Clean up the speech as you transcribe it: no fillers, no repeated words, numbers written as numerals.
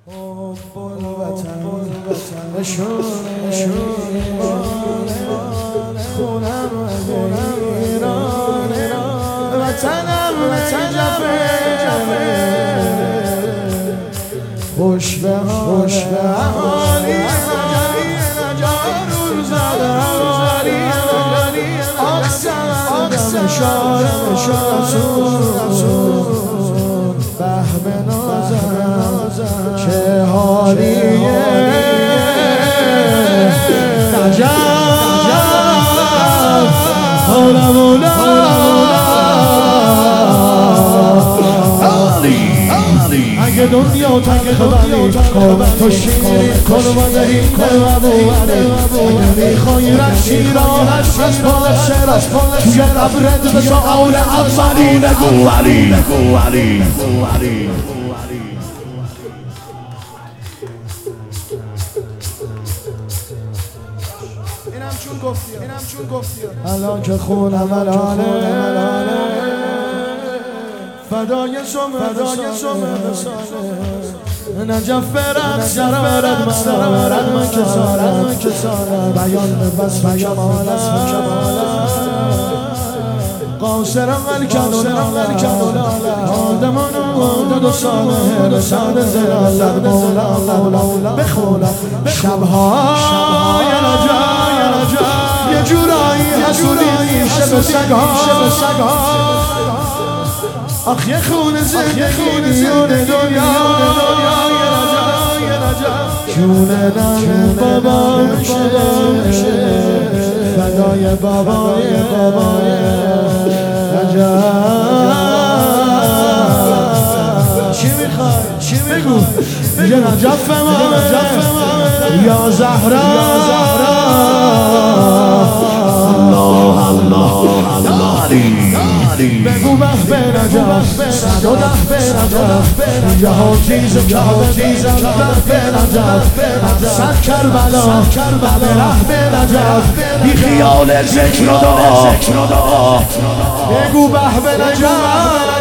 حب الوطن نشونه خونم ایرانه وطنم جفه خوش به حالی نجار زده حالی آقسم شارم به نازم چه حالیه نجف حالا اگه دنیا تنگ خبری کن تو شیری کن و دهی کن و اگه میخوایی رشیرانش از پال توی قبرت به سؤال اولی نگو علی اینم چون گفتی الان که خونم الانه فدای سومه بسانه نجف برم سرارد من که سارد بیان به بس کمالت قاصرم الکن آدمان دو ساله رسال زلالت مولا بخونم شبهای رجا یه جورایی حسودی شب سگها آخ یه خون زندگی میون دنیا جونه نم باباشه فدای بابای چی میخوای؟ چی بگو؟ یه نجف یا زهرا بگو به نجف صد و ده به نجف جهان چیز به نجف صد کربلا به نجف بی خیال ذکر و دعا بگو به نجف